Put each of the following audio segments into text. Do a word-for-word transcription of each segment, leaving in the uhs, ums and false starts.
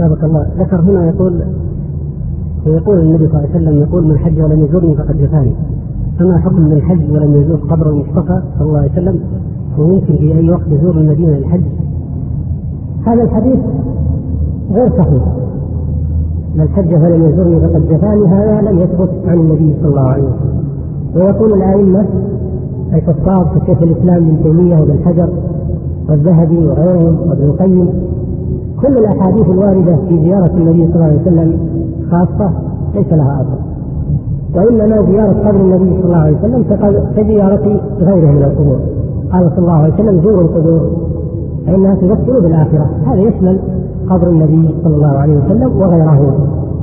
سابق الله. ذكر هنا يقول ويقول النبي صلى الله عليه وسلم يقول من حج ولم يزورني فقد جفاني. فما حكم من الحج ولم يزور قبر المصطفى صلى الله عليه وسلم ويمكن في أي وقت يزور المدينة للحج؟ هذا الحديث غير صحيح. من حج فلم يزورني فقد جفاني هذا لم يثبت عن النبي صلى الله عليه وسلم. ويقول الأئمة الكفار كشيخ الإسلام ابن تيمية وابن حجر والذهبي وغيرهم وابن القيم كل الأحاديث الواردة في زيارة النبي صلى الله عليه وسلم خاصة ليس لها أثر، وإنما زيارة قبر النبي صلى الله عليه وسلم كزيارة غيره من القبور. قال صلى الله عليه وسلم زوروا القبور فإنها تذكر بالآخرة. هذا يشمل قبر النبي صلى الله عليه وسلم وغيره.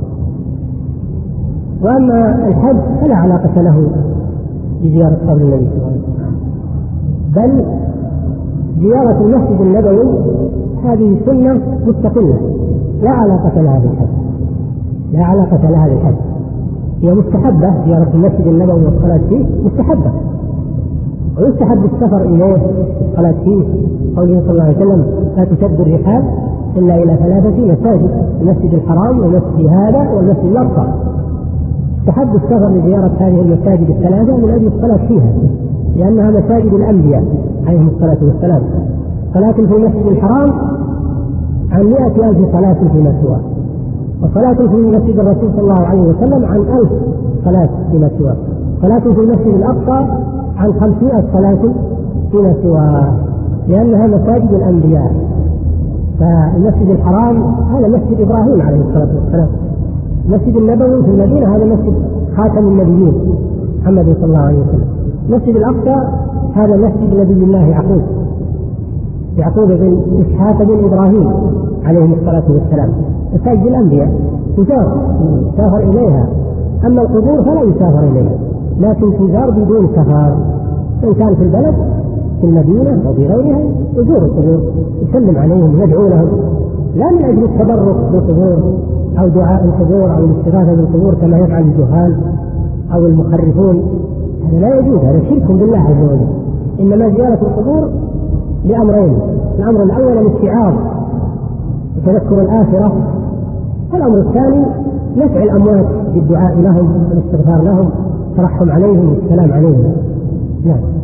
وأما الحج فلا علاقة له بزيارة قبر النبي صلى الله عليه وسلم، بل زيارة المسجد النبوي هذه سنة مستقلة لا علاقة لها بالحج، لا علاقة لها بالحج. هي مستحبة زيارة المسجد النبوي والصلاة فيه مستحبة، ويستحب السفر إليه والصلاة فيه. قوله صلى الله عليه وسلم لا تشد الرحال إلا إلى ثلاثة مساجد: المسجد الحرام والمسجد هذا والمسجد الأقصى. استحب السفر لزيارة هذه المساجد الثلاثة من أجل الصلاة فيها، لأنها مساجد الأنبياء عليهم الصلاة والسلام. صلاة في المسجد الحرام عن مئة ألف صلاة فيما سواه، وصلاة في مسجد الرسول صلى الله عليه وسلم عن ألف صلاة فيما سواه، صلاة في المسجد الأقصى عن خمسمائة صلاة فيما سواه، لأنها مساجد الأنبياء. فالمسجد الحرام هذا مسجد إبراهيم عليه الصلاة والسلام، المسجد النبوي في المدينة هذا مسجد خاتم النبيين محمد صلى الله عليه وسلم. المسجد الأقصى هذا مسجد نبي الله يعقوب يعقوب بن إسحاق بن إبراهيم عليهم الصلاة والسلام. مساجد الأنبياء تزار يسافر إليها، أما القبور فلا يسافر إليها، لكن تزار بدون سفر. إن كان في البلد في المدينة أو في غيرها يزور القبور، يسلم عليهم يدعو لهم، لا من أجل التبرك بالقبور أو دعاء القبور أو الاستغاثة بالقبور كما يفعل الجهال أو المخرفون. هذا لا يجوز، هذا شرك بالله عز وجل. إنما زيارة القبور لأمرين: الأمر الأول الاستعاذ وتذكر الآخرة، والأمر الثاني نفع الأموات بالدعاء لهم والاستغفار لهم، الترحم عليهم والسلام عليهم. نعم.